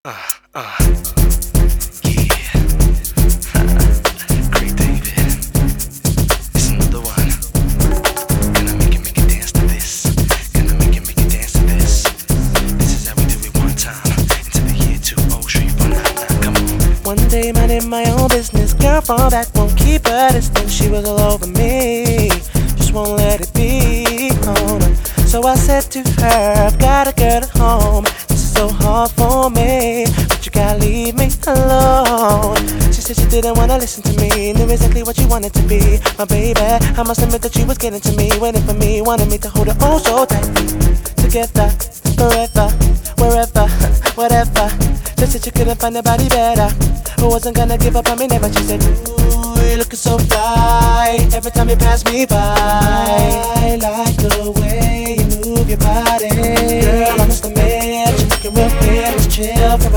Yeah. Craig David. It's another one. Gonna make you dance to this. Gonna make you dance to this. This is how we do it one time. Into the year 203499. Come on. One day, minding my own business, girl from back won't keep her distance. She was all over me, just won't let it be. Oh, no. So I said to her, I've got a girl at home. This is so hard for me, but you gotta leave me alone. She said she didn't wanna listen to me, knew exactly what she wanted to be. My baby, I must admit that she was getting to me, waiting for me, wanted me to hold her oh so tight. Together, forever, wherever, whatever. Just said she couldn't find nobody better, who wasn't gonna give up on me never. She said, ooh, you're looking so fly, every time you pass me by. I like the way you move your body, girl, I must admit, you're looking real good, let's chill for